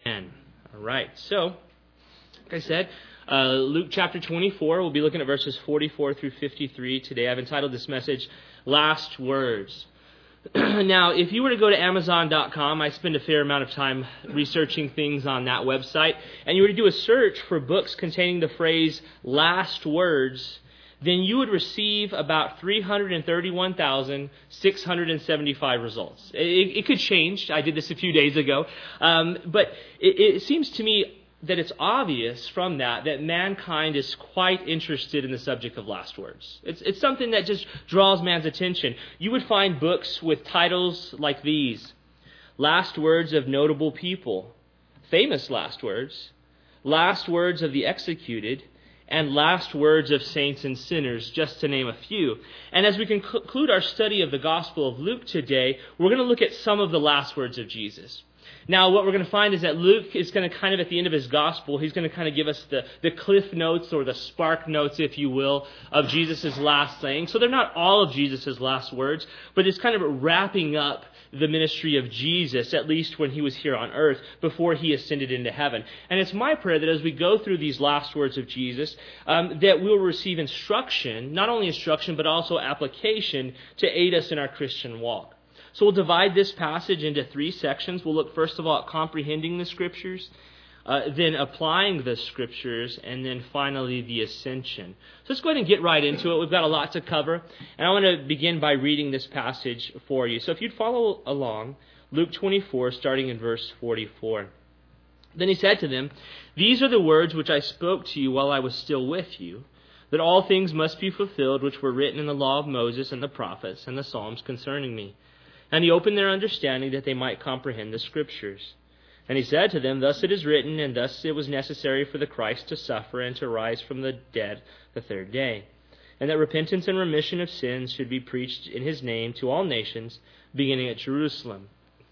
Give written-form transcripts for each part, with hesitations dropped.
Amen. All right. So, like I said, Luke chapter 24, we'll be looking at verses 44 through 53 today. I've entitled this message, Last Words. Now, if you were to go to Amazon.com, I spend a fair amount of time researching things on that website, and you were to do a search for books containing the phrase last words, then you would receive about 331,675 results. It could change. I did this a few days ago. But it seems to me that it's obvious from that mankind is quite interested in the subject of last words. It's something that just draws man's attention. You would find books with titles like these: Last Words of Notable People, Famous Last Words, Last Words of the Executed, and Last Words of Saints and Sinners, just to name a few. And as we conclude our study of the Gospel of Luke today, we're going to look at some of the last words of Jesus. Now, what we're going to find is that Luke is going to kind of, at the end of his gospel, he's going to kind of give us the cliff notes, or the spark notes, if you will, of Jesus' last saying. So they're not all of Jesus' last words, but it's kind of wrapping up the ministry of Jesus, at least when he was here on earth, before he ascended into heaven. And it's my prayer that as we go through these last words of Jesus, that we'll receive instruction, not only instruction, but also application to aid us in our Christian walk. So we'll divide this passage into three sections. We'll look first of all at comprehending the Scriptures, then applying the Scriptures, and then finally the ascension. So let's go ahead and get right into it. We've got a lot to cover, and I want to begin by reading this passage for you. So if you'd follow along, Luke 24, starting in verse 44. Then he said to them, "These are the words which I spoke to you while I was still with you, that all things must be fulfilled which were written in the law of Moses and the prophets and the Psalms concerning me. And he opened their understanding that they might comprehend the Scriptures. And he said to them, Thus it is written, and thus it was necessary for the Christ to suffer and to rise from the dead the third day, and that repentance and remission of sins should be preached in his name to all nations, beginning at Jerusalem.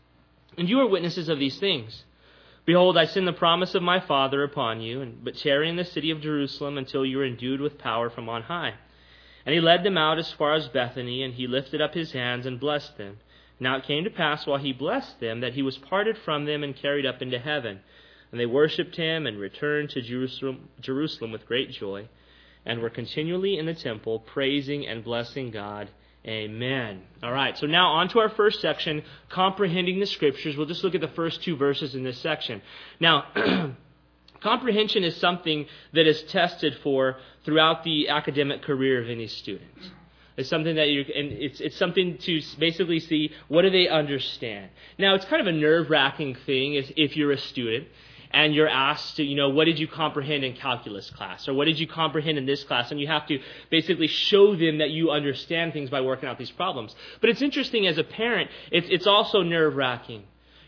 And you are witnesses of these things. Behold, I send the promise of my Father upon you, but tarry in the city of Jerusalem until you are endued with power from on high. And he led them out as far as Bethany, and he lifted up his hands and blessed them. Now it came to pass, while he blessed them, that he was parted from them and carried up into heaven. And they worshipped him and returned to Jerusalem with great joy, and were continually in the temple, praising and blessing God. Amen." All right, so now on to our first section, comprehending the Scriptures. We'll just look at the first two verses in this section. Now, comprehension is something that is tested for throughout the academic career of any student. It's something that it's something to basically see, what do they understand? Now, it's kind of a nerve-wracking thing if you're a student and you're asked to, what did you comprehend in calculus class? Or what did you comprehend in this class? And you have to basically show them that you understand things by working out these problems. But it's interesting as a parent, it's also nerve-wracking.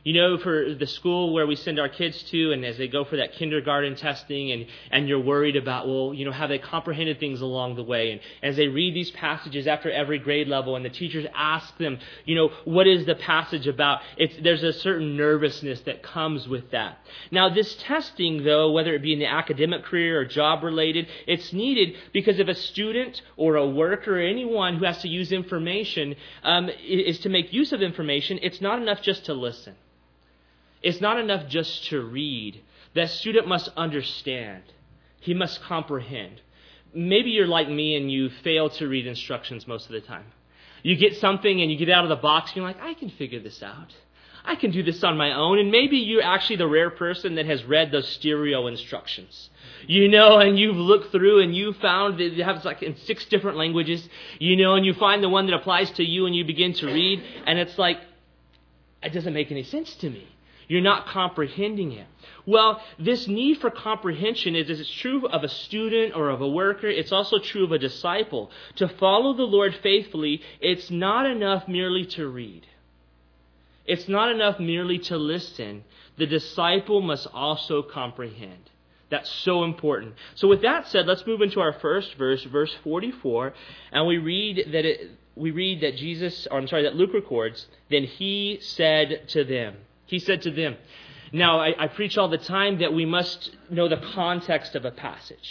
For the school where we send our kids to, and as they go for that kindergarten testing, and you're worried about, have they comprehended things along the way? And as they read these passages after every grade level, and the teachers ask them, what is the passage about? There's a certain nervousness that comes with that. Now, this testing, though, whether it be in the academic career or job-related, it's needed because if a student or a worker or anyone who has to use information is to make use of information, it's not enough just to listen. It's not enough just to read. That student must understand. He must comprehend. Maybe you're like me and you fail to read instructions most of the time. You get something and you get out of the box and you're like, I can figure this out. I can do this on my own. And maybe you're actually the rare person that has read those stereo instructions. And you've looked through and you found that it has like in 6 different languages, and you find the one that applies to you and you begin to read, and it's like, it doesn't make any sense to me. You're not comprehending it. Well, this need for comprehension is true of a student or of a worker. It's also true of a disciple. To follow the Lord faithfully, it's not enough merely to read. It's not enough merely to listen. The disciple must also comprehend. That's so important. So with that said, let's move into our first verse, verse 44, and we read that Luke records, "Then he said to them." He said to them. Now, I preach all the time that we must know the context of a passage.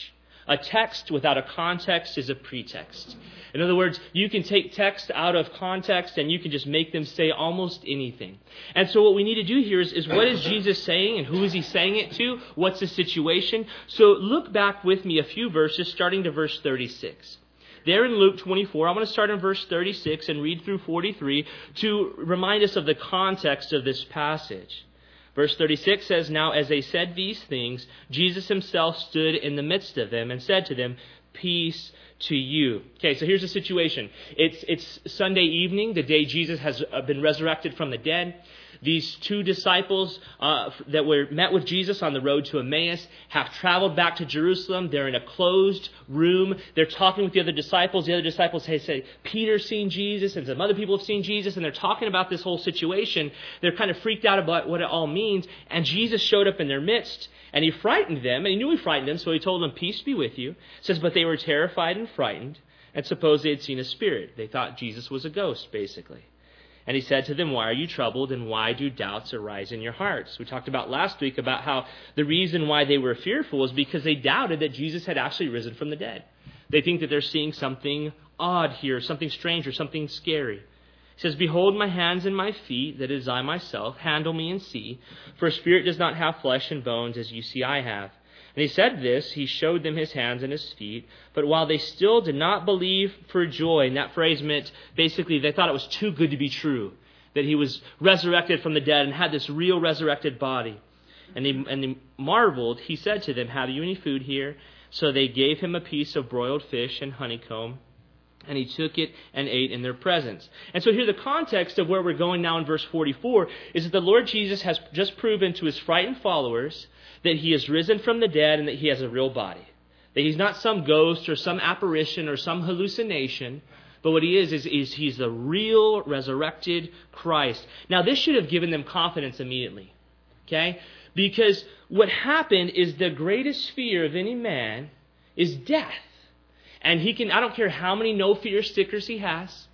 A text without a context is a pretext. In other words, you can take text out of context and you can just make them say almost anything. And so what we need to do here is what is Jesus saying and who is he saying it to? What's the situation? So look back with me a few verses, starting to verse 36. There in Luke 24, I'm going to start in verse 36 and read through 43 to remind us of the context of this passage. Verse 36 says, "Now as they said these things, Jesus himself stood in the midst of them and said to them, 'Peace to you.'" Okay, so here's the situation. It's Sunday evening, the day Jesus has been resurrected from the dead. These two disciples that were met with Jesus on the road to Emmaus have traveled back to Jerusalem. They're in a closed room. They're talking with the other disciples. The other disciples say, Peter's seen Jesus and some other people have seen Jesus, and they're talking about this whole situation. They're kind of freaked out about what it all means, and Jesus showed up in their midst, and he frightened them, and he knew he frightened them, so he told them, "Peace be with you." It says, but they were terrified and frightened, and supposed they had seen a spirit. They thought Jesus was a ghost, basically. And he said to them, "Why are you troubled, and why do doubts arise in your hearts?" We talked about last week about how the reason why they were fearful is because they doubted that Jesus had actually risen from the dead. They think that they're seeing something odd here, something strange or something scary. He says, "Behold my hands and my feet, that is I myself. Handle me and see. For a spirit does not have flesh and bones, as you see I have." And he said this, he showed them his hands and his feet. But while they still did not believe for joy, and that phrase meant basically they thought it was too good to be true, that he was resurrected from the dead and had this real resurrected body. And they marveled. He said to them, "Have you any food here?" So they gave him a piece of broiled fish and honeycomb, and he took it and ate in their presence. And so here the context of where we're going now in verse 44 is that the Lord Jesus has just proven to his frightened followers that he has risen from the dead and that he has a real body. That he's not some ghost or some apparition or some hallucination, but what he is he's the real resurrected Christ. Now this should have given them confidence immediately. Okay? Because what happened is the greatest fear of any man is death. And I don't care how many no fear stickers he has,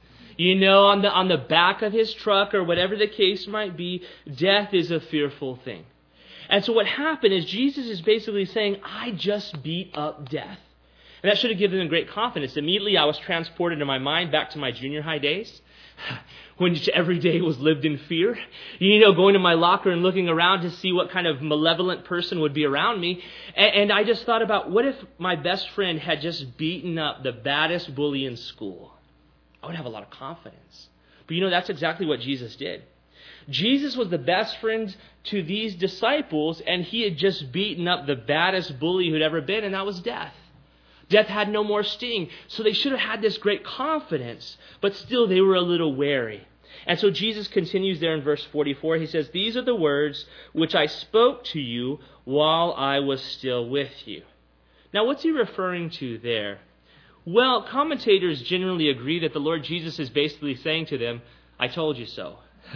on the back of his truck or whatever the case might be, death is a fearful thing. And so what happened is Jesus is basically saying, I just beat up death. And that should have given them great confidence. Immediately I was transported in my mind back to my junior high days, when every day was lived in fear. Going to my locker and looking around to see what kind of malevolent person would be around me. And I just thought about, what if my best friend had just beaten up the baddest bully in school? I would have a lot of confidence. But that's exactly what Jesus did. Jesus was the best friend to these disciples, and he had just beaten up the baddest bully who'd ever been, and that was death. Death had no more sting. So they should have had this great confidence, but still they were a little wary. And so Jesus continues there in verse 44. He says, "These are the words which I spoke to you while I was still with you." Now what's he referring to there? Well, commentators generally agree that the Lord Jesus is basically saying to them, "I told you so."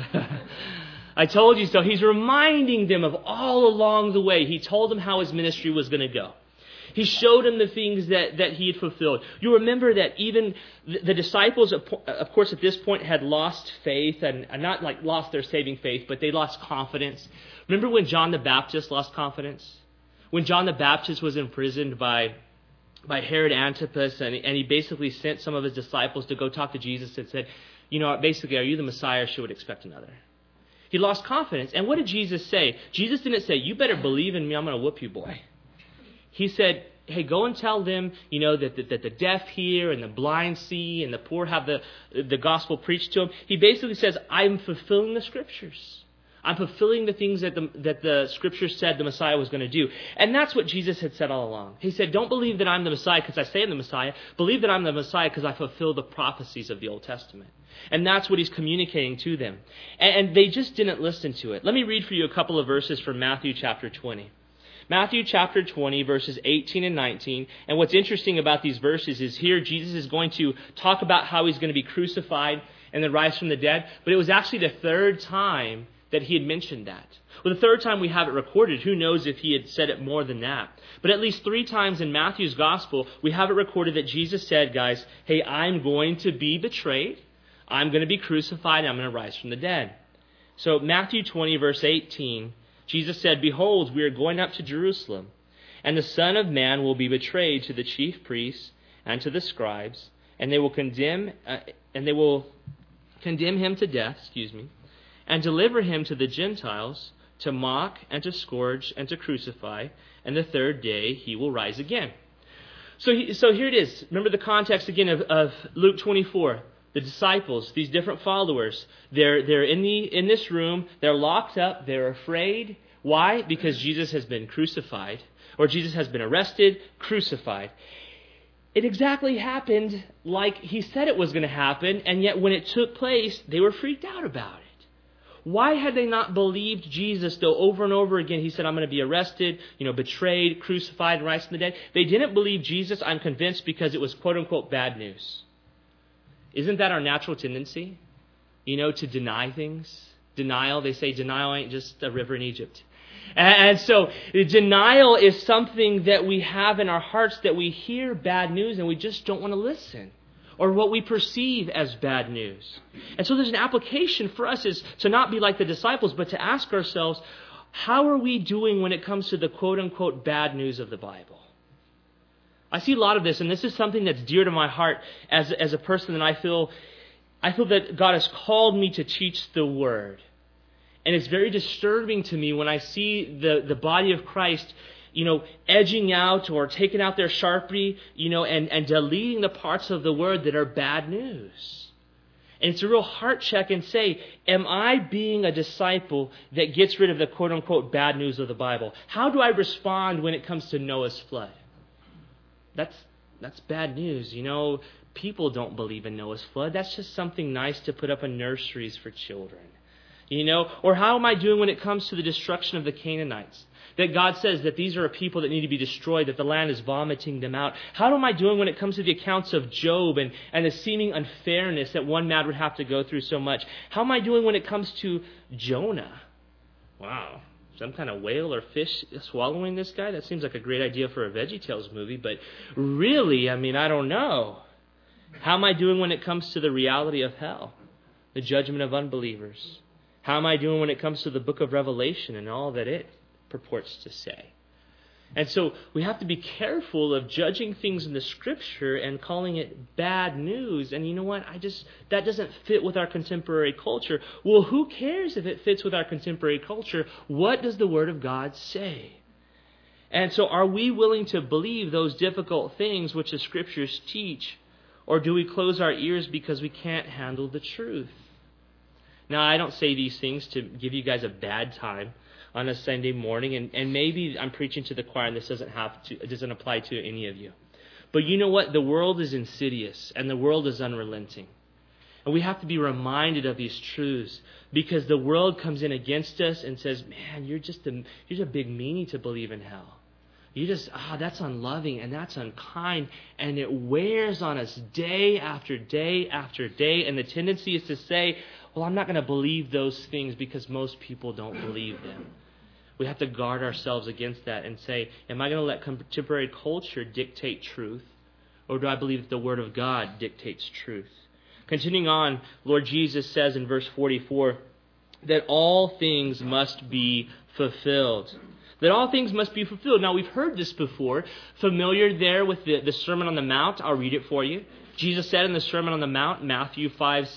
I told you so. He's reminding them of all along the way. He told them how his ministry was going to go. He showed them the things that he had fulfilled. You remember that even the disciples, of course, at this point had lost faith, and not like lost their saving faith, but they lost confidence. Remember when John the Baptist lost confidence? When John the Baptist was imprisoned by Herod Antipas, and he basically sent some of his disciples to go talk to Jesus and said, basically, are you the Messiah, or should we expect another? He lost confidence. And what did Jesus say? Jesus didn't say, "You better believe in me, I'm going to whoop you, boy." He said, "Hey, go and tell them, that the deaf hear and the blind see and the poor have the gospel preached to them." He basically says, "I'm fulfilling the Scriptures. I'm fulfilling the things that the Scriptures said the Messiah was going to do." And that's what Jesus had said all along. He said, "Don't believe that I'm the Messiah because I say I'm the Messiah. Believe that I'm the Messiah because I fulfill the prophecies of the Old Testament." And that's what he's communicating to them. And they just didn't listen to it. Let me read for you a couple of verses from Matthew chapter 20. Matthew chapter 20, verses 18 and 19. And what's interesting about these verses is here Jesus is going to talk about how he's going to be crucified and then rise from the dead. But it was actually the third time that he had mentioned that. Well, the third time we have it recorded. Who knows if he had said it more than that. But at least 3 times in Matthew's gospel, we have it recorded that Jesus said, guys, hey, I'm going to be betrayed. I'm going to be crucified. And I'm going to rise from the dead. So Matthew 20, verse 18, Jesus said, "Behold, we are going up to Jerusalem, And the Son of Man will be betrayed to the chief priests and to the scribes, and they will condemn him to death, and deliver him to the Gentiles to mock and to scourge and to crucify, and the third day he will rise again. So here it is. Remember the context again of Luke 24. The disciples, these different followers, they're in this room. They're locked up. They're afraid. Why? Because Jesus has been crucified, or Jesus has been arrested, crucified. It exactly happened like he said it was going to happen, and yet when it took place, they were freaked out about it. Why had they not believed Jesus, though over and over again he said, I'm going to be arrested, betrayed, crucified, and rise from the dead? They didn't believe Jesus, I'm convinced, because it was quote-unquote bad news. Isn't that our natural tendency? To deny things? Denial, they say denial ain't just a river in Egypt. And so denial is something that we have in our hearts, that we hear bad news and we just don't want to listen, or what we perceive as bad news. And so there's an application for us is to not be like the disciples, but to ask ourselves, how are we doing when it comes to the quote-unquote bad news of the Bible? I see a lot of this, and this is something that's dear to my heart as a person that I feel that God has called me to teach the Word. And it's very disturbing to me when I see the body of Christ, edging out or taking out their Sharpie, and deleting the parts of the Word that are bad news. And it's a real heart check and say, am I being a disciple that gets rid of the quote-unquote bad news of the Bible? How do I respond when it comes to Noah's flood? That's bad news. People don't believe in Noah's flood. That's just something nice to put up in nurseries for children. Or how am I doing when it comes to the destruction of the Canaanites? That God says that these are a people that need to be destroyed, that the land is vomiting them out. How am I doing when it comes to the accounts of Job and the seeming unfairness that one man would have to go through so much? How am I doing when it comes to Jonah? Wow, some kind of whale or fish swallowing this guy? That seems like a great idea for a VeggieTales movie, but really, I don't know. How am I doing when it comes to the reality of hell, the judgment of unbelievers? How am I doing when it comes to the book of Revelation and all that it purports to say? And so we have to be careful of judging things in the Scripture and calling it bad news. And you know what? That doesn't fit with our contemporary culture. Well, who cares if it fits with our contemporary culture? What does the Word of God say? And so are we willing to believe those difficult things which the Scriptures teach? Or do we close our ears because we can't handle the truth? Now, I don't say these things to give you guys a bad time on a Sunday morning, and maybe I'm preaching to the choir and this doesn't apply to any of you. But you know what? The world is insidious and the world is unrelenting. And we have to be reminded of these truths, because the world comes in against us and says, man, you're a big meanie to believe in hell. That's unloving and that's unkind, and it wears on us day after day after day. And the tendency is to say, well, I'm not going to believe those things because most people don't believe them. We have to guard ourselves against that and say, am I going to let contemporary culture dictate truth, or do I believe that the Word of God dictates truth? Continuing on, Lord Jesus says in verse 44 that all things must be fulfilled. That all things must be fulfilled. Now, we've heard this before. Familiar there with the Sermon on the Mount. I'll read it for you. Jesus said in the Sermon on the Mount, Matthew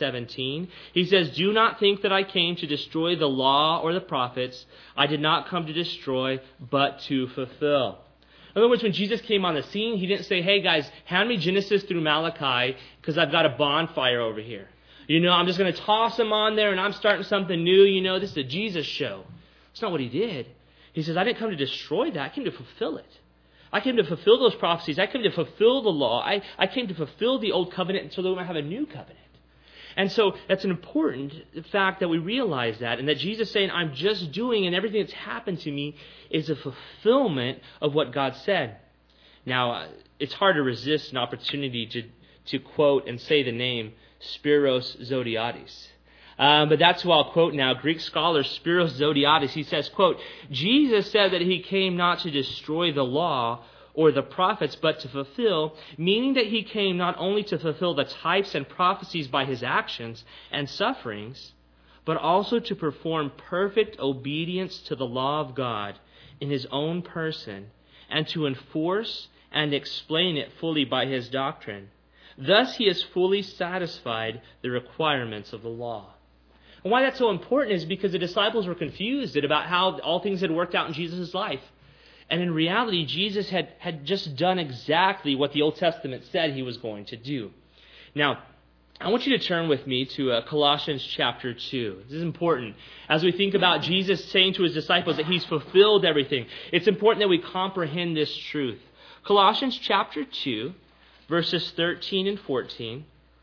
5:17, he says, do not think that I came to destroy the law or the prophets. I did not come to destroy, but to fulfill. In other words, when Jesus came on the scene, he didn't say, hey guys, hand me Genesis through Malachi because I've got a bonfire over here. I'm just going to toss them on there and I'm starting something new. This is a Jesus show. That's not what he did. He says, I didn't come to destroy that. I came to fulfill it. I came to fulfill those prophecies. I came to fulfill the law. I came to fulfill the old covenant so that we might have a new covenant. And so that's an important fact that we realize that, and that Jesus saying, I'm just doing, and everything that's happened to me is a fulfillment of what God said. Now, it's hard to resist an opportunity to quote and say the name Spiros Zodhiates. But that's who I'll quote now. Greek scholar Spiros Zodhiates, he says, quote, Jesus said that he came not to destroy the law or the prophets, but to fulfill, meaning that he came not only to fulfill the types and prophecies by his actions and sufferings, but also to perform perfect obedience to the law of God in his own person, and to enforce and explain it fully by his doctrine. Thus he has fully satisfied the requirements of the law. And why that's so important is because the disciples were confused about how all things had worked out in Jesus' life. And in reality, Jesus had just done exactly what the Old Testament said he was going to do. Now, I want you to turn with me to Colossians chapter 2. This is important. As we think about Jesus saying to his disciples that he's fulfilled everything, it's important that we comprehend this truth. Colossians chapter 2, verses 13 and 14.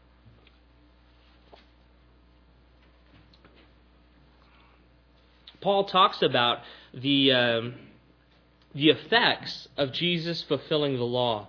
Paul talks about the effects of Jesus fulfilling the law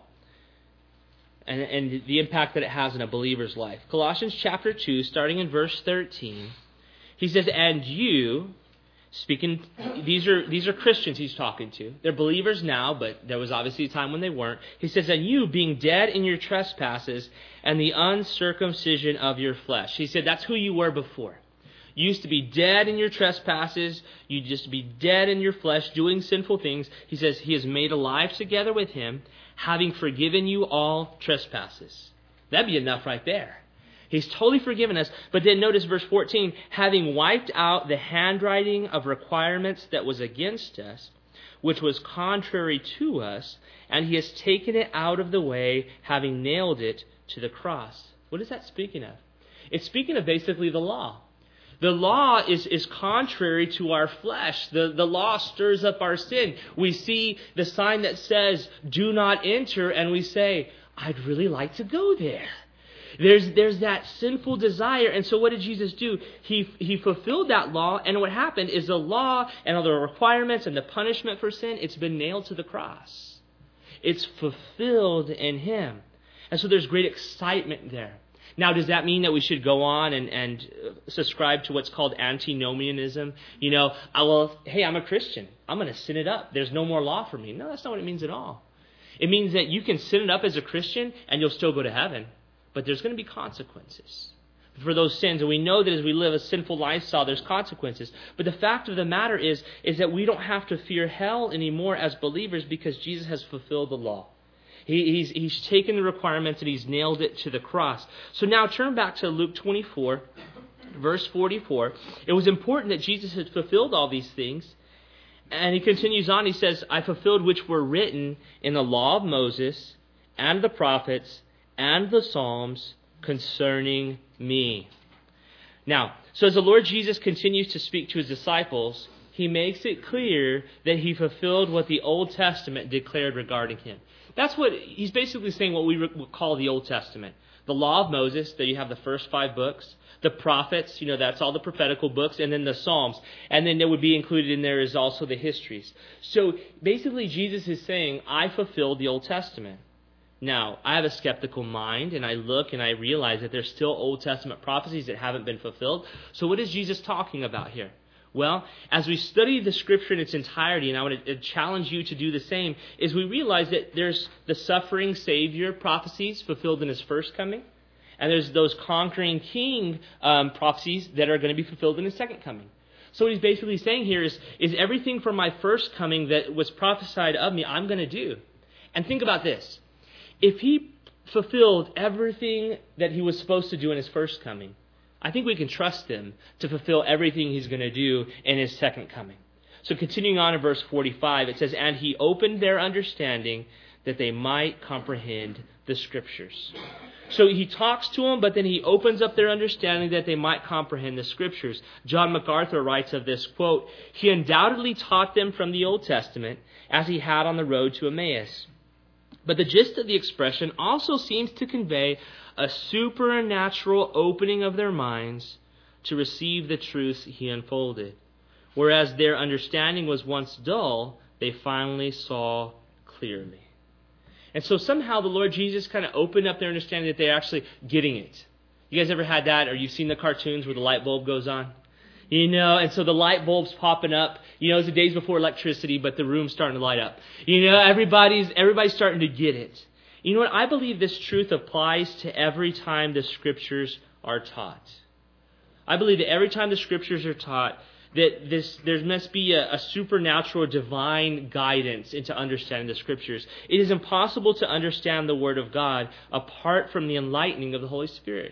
and the impact that it has in a believer's life. Colossians chapter 2, starting in verse 13, he says, and you, speaking, these are Christians he's talking to. They're believers now, but there was obviously a time when they weren't. He says, and you, being dead in your trespasses and the uncircumcision of your flesh. He said, that's who you were before. You used to be dead in your trespasses. You used to be dead in your flesh, doing sinful things. He says, he has made alive together with him, having forgiven you all trespasses. That'd be enough right there. He's totally forgiven us. But then notice verse 14, having wiped out the handwriting of requirements that was against us, which was contrary to us, and he has taken it out of the way, having nailed it to the cross. What is that speaking of? It's speaking of basically the law. The law is contrary to our flesh. The law stirs up our sin. We see the sign that says, do not enter, and we say, I'd really like to go there. There's that sinful desire. And so what did Jesus do? He fulfilled that law, and what happened is the law and all the requirements and the punishment for sin, it's been nailed to the cross. It's fulfilled in him. And so there's great excitement there. Now, does that mean that we should go on and subscribe to what's called antinomianism? You know, hey, I'm a Christian. I'm going to sin it up. There's no more law for me. No, that's not what it means at all. It means that you can sin it up as a Christian and you'll still go to heaven. But there's going to be consequences for those sins. And we know that as we live a sinful lifestyle, there's consequences. But the fact of the matter is that we don't have to fear hell anymore as believers because Jesus has fulfilled the law. He's taken the requirements and he's nailed it to the cross. So now turn back to Luke 24, verse 44. It was important that Jesus had fulfilled all these things. And he continues on. He says, I fulfilled which were written in the law of Moses and the prophets and the Psalms concerning me. Now, so as the Lord Jesus continues to speak to his disciples, he makes it clear that he fulfilled what the Old Testament declared regarding him. That's what he's basically saying, what we would call the Old Testament. The law of Moses, that you have the first 5 books. The prophets, that's all the prophetical books. And then the Psalms. And then there would be included in there is also the histories. So basically Jesus is saying, I fulfilled the Old Testament. Now, I have a skeptical mind, and I look and I realize that there's still Old Testament prophecies that haven't been fulfilled. So what is Jesus talking about here? Well, as we study the Scripture in its entirety, and I want to challenge you to do the same, is we realize that there's the suffering Savior prophecies fulfilled in his first coming, and there's those conquering king prophecies that are going to be fulfilled in his second coming. So what he's basically saying here is everything from my first coming that was prophesied of me, I'm going to do. And think about this. If he fulfilled everything that he was supposed to do in his first coming, I think we can trust him to fulfill everything he's going to do in his second coming. So continuing on in verse 45, it says, and he opened their understanding that they might comprehend the Scriptures. So he talks to them, but then he opens up their understanding that they might comprehend the Scriptures. John MacArthur writes of this, quote, he undoubtedly taught them from the Old Testament as he had on the road to Emmaus. But the gist of the expression also seems to convey a supernatural opening of their minds to receive the truths he unfolded. Whereas their understanding was once dull, they finally saw clearly. And so somehow the Lord Jesus kind of opened up their understanding that they're actually getting it. You guys ever had that, or you've seen the cartoons where the light bulb goes on? And so the light bulb's popping up. It's the days before electricity, but the room's starting to light up. Everybody's starting to get it. You know what? I believe this truth applies to every time the Scriptures are taught. I believe that every time the Scriptures are taught, that there must be a supernatural divine guidance into understanding the Scriptures. It is impossible to understand the Word of God apart from the enlightening of the Holy Spirit.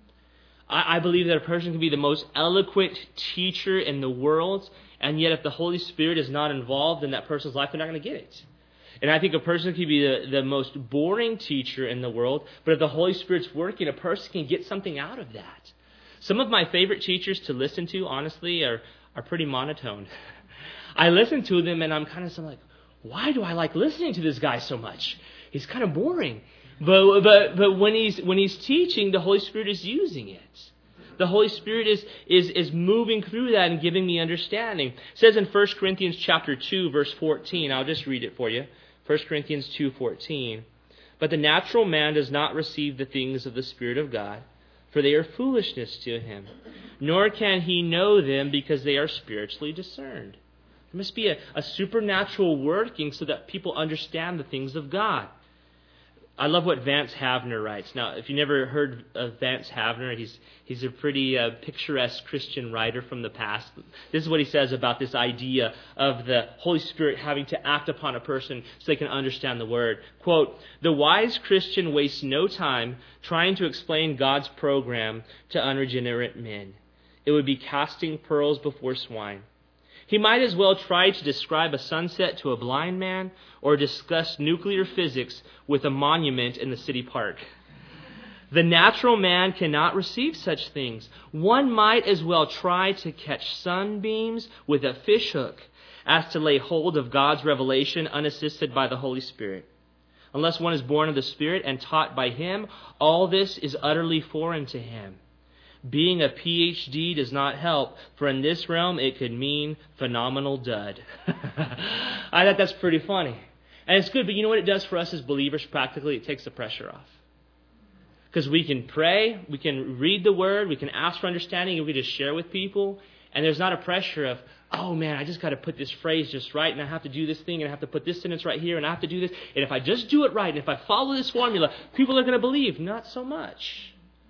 I believe that a person can be the most eloquent teacher in the world, and yet if the Holy Spirit is not involved in that person's life, they're not going to get it. And I think a person can be the most boring teacher in the world, but if the Holy Spirit's working, a person can get something out of that. Some of my favorite teachers to listen to, honestly, are pretty monotone. I listen to them and I'm kind of like, why do I like listening to this guy so much? He's kind of boring. But when he's teaching, the Holy Spirit is using it. The Holy Spirit is moving through that and giving me understanding. It says in 1 Corinthians chapter 2, verse 14, I'll just read it for you. 1 Corinthians 2:14. But the natural man does not receive the things of the Spirit of God, for they are foolishness to him, nor can he know them because they are spiritually discerned. There must be a supernatural working so that people understand the things of God. I love what Vance Havner writes. Now, if you never heard of Vance Havner, he's a pretty picturesque Christian writer from the past. This is what he says about this idea of the Holy Spirit having to act upon a person so they can understand the Word. Quote, "The wise Christian wastes no time trying to explain God's program to unregenerate men. It would be casting pearls before swine. He might as well try to describe a sunset to a blind man or discuss nuclear physics with a monument in the city park. The natural man cannot receive such things. One might as well try to catch sunbeams with a fish hook as to lay hold of God's revelation unassisted by the Holy Spirit. Unless one is born of the Spirit and taught by Him, all this is utterly foreign to him. Being a PhD does not help, for in this realm it could mean phenomenal dud." I thought that's pretty funny. And it's good, but you know what it does for us as believers practically? It takes the pressure off. Because we can pray, we can read the Word, we can ask for understanding, and we can just share with people. And there's not a pressure of, oh man, I just got to put this phrase just right, and I have to do this thing, and I have to put this sentence right here, and I have to do this. And if I just do it right, and if I follow this formula, people are going to believe. Not so much.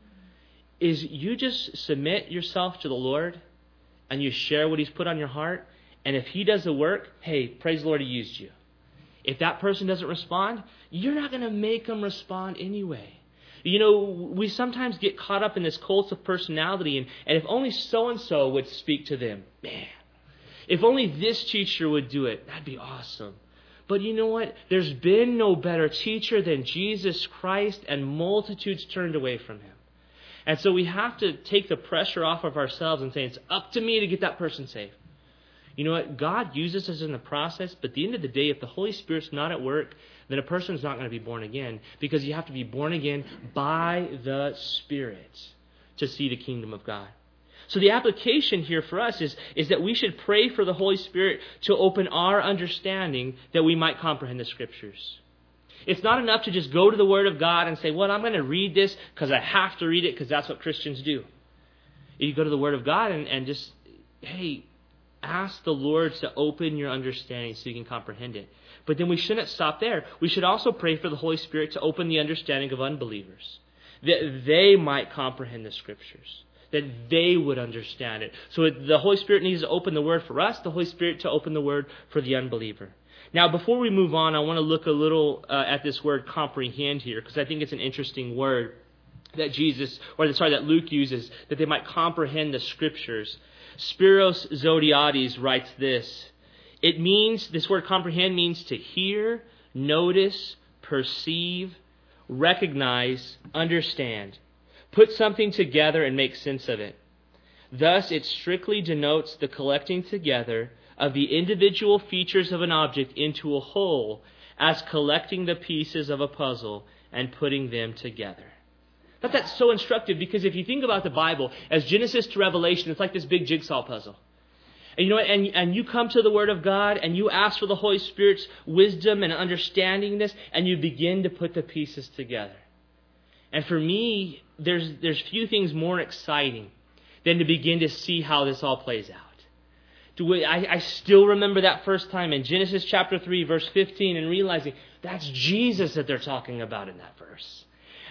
Is you just submit yourself to the Lord and you share what He's put on your heart. And if He does the work, hey, praise the Lord, He used you. If that person doesn't respond, you're not going to make them respond anyway. You know, we sometimes get caught up in this cult of personality. And if only so-and-so would speak to them, man. If only this teacher would do it, that'd be awesome. But you know what? There's been no better teacher than Jesus Christ, and multitudes turned away from Him. And so we have to take the pressure off of ourselves and say, it's up to me to get that person saved. You know what? God uses us in the process, but at the end of the day, if the Holy Spirit's not at work, then a person's not going to be born again, because you have to be born again by the Spirit to see the kingdom of God. So the application here for us is that we should pray for the Holy Spirit to open our understanding that we might comprehend the Scriptures. It's not enough to just go to the Word of God and say, well, I'm going to read this because I have to read it because that's what Christians do. You go to the Word of God and just, hey, ask the Lord to open your understanding so you can comprehend it. But then we shouldn't stop there. We should also pray for the Holy Spirit to open the understanding of unbelievers, that they might comprehend the Scriptures, that they would understand it. So the Holy Spirit needs to open the Word for us, the Holy Spirit to open the Word for the unbeliever. Now, before we move on, I want to look a little at this word comprehend here, because I think it's an interesting word that that Luke uses, that they might comprehend the Scriptures. Spiros Zodiades writes this. This word comprehend means to hear, notice, perceive, recognize, understand, put something together and make sense of it. Thus, it strictly denotes the collecting together of the individual features of an object into a whole, as collecting the pieces of a puzzle and putting them together. But that's so instructive, because if you think about the Bible as Genesis to Revelation, it's like this big jigsaw puzzle. And you know what? And you come to the Word of God and you ask for the Holy Spirit's wisdom and understanding this, and you begin to put the pieces together. And for me, there's few things more exciting than to begin to see how this all plays out. I still remember that first time in Genesis chapter 3, verse 15, and realizing that's Jesus that they're talking about in that verse.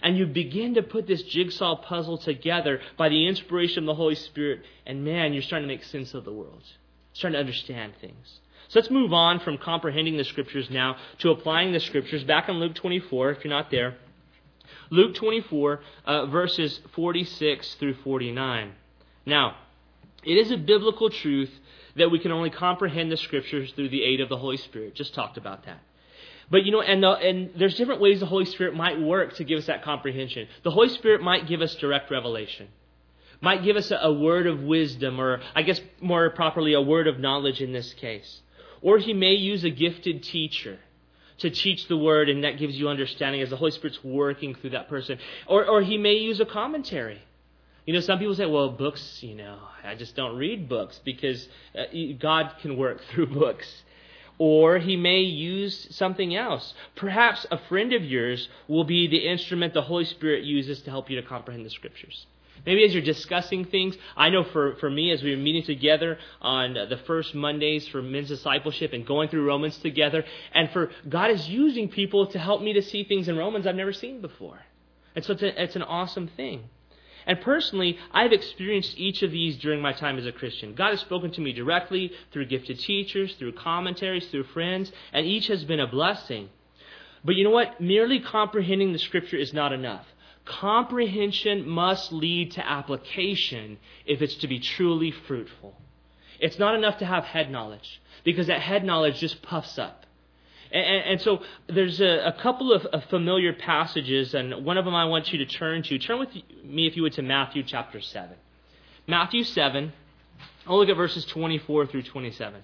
And you begin to put this jigsaw puzzle together by the inspiration of the Holy Spirit. And man, you're starting to make sense of the world. You're starting to understand things. So let's move on from comprehending the Scriptures now to applying the Scriptures. Back in Luke 24, if you're not there. Luke 24, verses 46 through 49. Now, it is a biblical truth that we can only comprehend the Scriptures through the aid of the Holy Spirit. Just talked about that. But and there's different ways the Holy Spirit might work to give us that comprehension. The Holy Spirit might give us direct revelation. Might give us a word of wisdom, or I guess more properly, a word of knowledge in this case. Or He may use a gifted teacher to teach the Word, and that gives you understanding as the Holy Spirit's working through that person. Or He may use a commentary. Some people say, well, books, I just don't read books because God can work through books. Or He may use something else. Perhaps a friend of yours will be the instrument the Holy Spirit uses to help you to comprehend the Scriptures. Maybe as you're discussing things, I know for me, as we were meeting together on the first Mondays for men's discipleship and going through Romans together, and God is using people to help me to see things in Romans I've never seen before. And so it's an awesome thing. And personally, I've experienced each of these during my time as a Christian. God has spoken to me directly through gifted teachers, through commentaries, through friends, and each has been a blessing. But you know what? Merely comprehending the Scripture is not enough. Comprehension must lead to application if it's to be truly fruitful. It's not enough to have head knowledge, because that head knowledge just puffs up. And so there's a couple of familiar passages, and one of them I want you to turn to. Turn with me, if you would, to Matthew chapter 7. Matthew 7, I'll look at verses 24 through 27.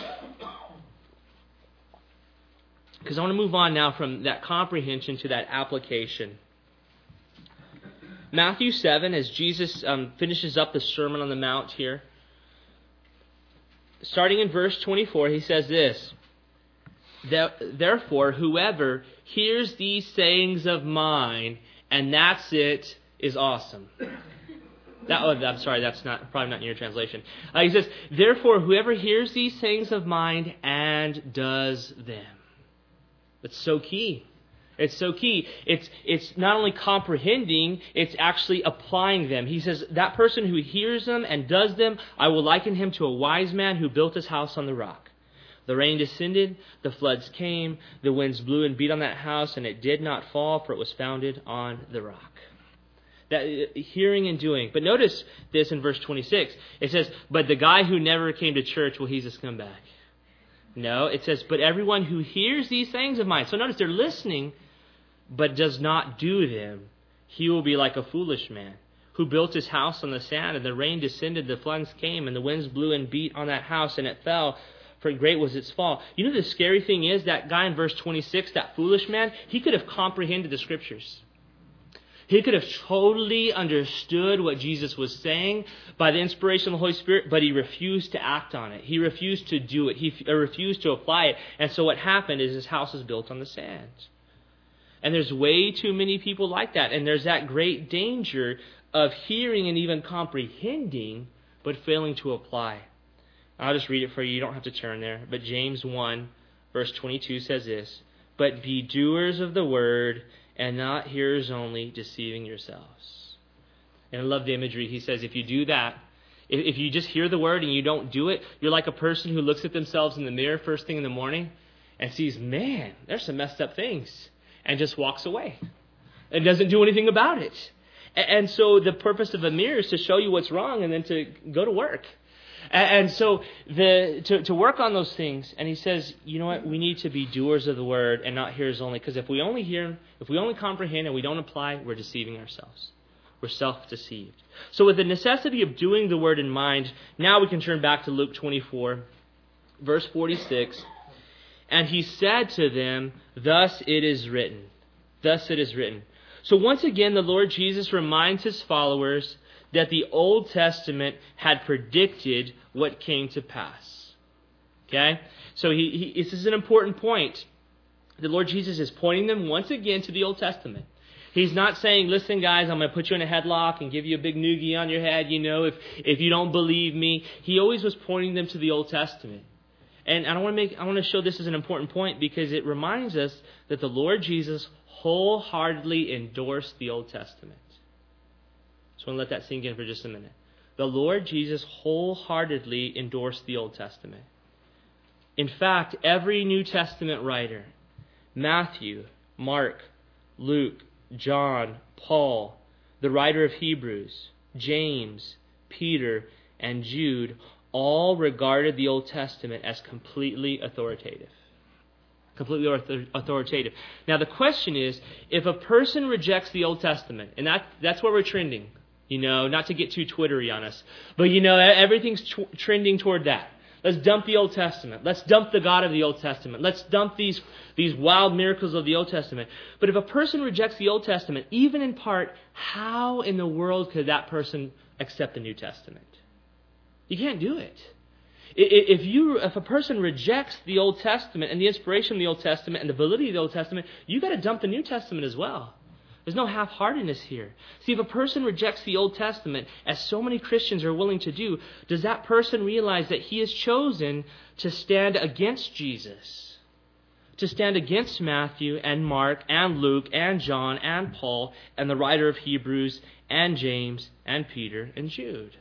Because I want to move on now from that comprehension to that application. Matthew 7, as Jesus finishes up the Sermon on the Mount here, starting in verse 24, He says this: Therefore, whoever hears these sayings of mine, and that's it, is awesome. I'm sorry, that's probably not in your translation. He says, therefore, whoever hears these sayings of mine and does them. That's so key. It's so key. It's not only comprehending, it's actually applying them. He says, that person who hears them and does them, I will liken him to a wise man who built his house on the rock. The rain descended, the floods came, the winds blew and beat on that house, and it did not fall, for it was founded on the rock. That hearing and doing. But notice this in verse 26. It says, but the guy who never came to church, well, he's a scumbag. No, it says, but everyone who hears these sayings of mine. So notice they're listening, but does not do them. He will be like a foolish man who built his house on the sand, and the rain descended, the floods came, and the winds blew and beat on that house, and it fell, for great was its fall. You know the scary thing is, that guy in verse 26, that foolish man, he could have comprehended the Scriptures. He could have totally understood what Jesus was saying by the inspiration of the Holy Spirit, but he refused to act on it. He refused to do it. He refused to apply it. And so what happened is his house is built on the sand. And there's way too many people like that. And there's that great danger of hearing and even comprehending, but failing to apply. I'll just read it for you. You don't have to turn there. But James 1, verse 22 says this: but be doers of the word, and not hearers only, deceiving yourselves. And I love the imagery. He says, if you do that, if you just hear the word and you don't do it, you're like a person who looks at themselves in the mirror first thing in the morning and sees, man, there's some messed up things, and just walks away and doesn't do anything about it. And so the purpose of a mirror is to show you what's wrong and then to go to work. And so to work on those things, and he says, you know what, we need to be doers of the word and not hearers only, because if we only hear, if we only comprehend and we don't apply, we're deceiving ourselves. We're self-deceived. So with the necessity of doing the word in mind, now we can turn back to Luke 24, verse 46. And he said to them, thus it is written. Thus it is written. So once again, the Lord Jesus reminds his followers that the Old Testament had predicted what came to pass. Okay? So this is an important point. The Lord Jesus is pointing them once again to the Old Testament. He's not saying, listen guys, I'm going to put you in a headlock and give you a big noogie on your head, if you don't believe me. He always was pointing them to the Old Testament. And I want to show this as an important point because it reminds us that the Lord Jesus wholeheartedly endorsed the Old Testament. Just want to let that sink in for just a minute. The Lord Jesus wholeheartedly endorsed the Old Testament. In fact, every New Testament writer, Matthew, Mark, Luke, John, Paul, the writer of Hebrews, James, Peter, and Jude, all regarded the Old Testament as completely authoritative. Completely authoritative. Now the question is, if a person rejects the Old Testament, and that's where we're trending, not to get too Twittery on us, but everything's trending toward that. Let's dump the Old Testament. Let's dump the God of the Old Testament. Let's dump these wild miracles of the Old Testament. But if a person rejects the Old Testament, even in part, how in the world could that person accept the New Testament? You can't do it. If a person rejects the Old Testament and the inspiration of the Old Testament and the validity of the Old Testament, you've got to dump the New Testament as well. There's no half-heartedness here. See, if a person rejects the Old Testament, as so many Christians are willing to do, does that person realize that he has chosen to stand against Jesus? To stand against Matthew and Mark and Luke and John and Paul and the writer of Hebrews and James and Peter and Jude.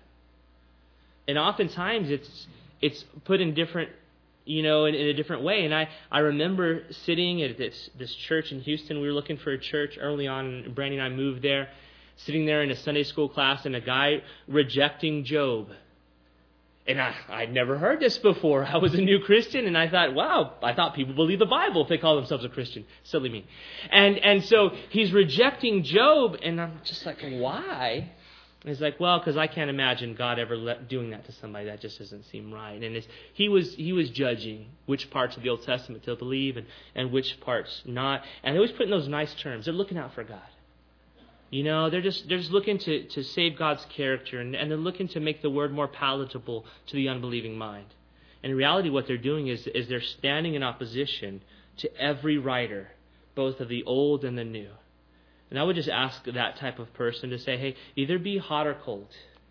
And oftentimes it's put in different, in a different way. And I remember sitting at this church in Houston. We were looking for a church early on. Brandy and I moved there, sitting there in a Sunday school class, and a guy rejecting Job. And I'd never heard this before. I was a new Christian, and I thought, wow, I thought people believe the Bible if they call themselves a Christian. Silly me. And so he's rejecting Job, and I'm just like, why? And he's like, well, because I can't imagine God ever doing that to somebody. That just doesn't seem right. And he was judging which parts of the Old Testament to believe and which parts not. And they always put in those nice terms. They're looking out for God. They're just looking to save God's character, and they're looking to make the word more palatable to the unbelieving mind. And in reality, what they're doing is they're standing in opposition to every writer, both of the old and the new. And I would just ask that type of person to say, hey, either be hot or cold.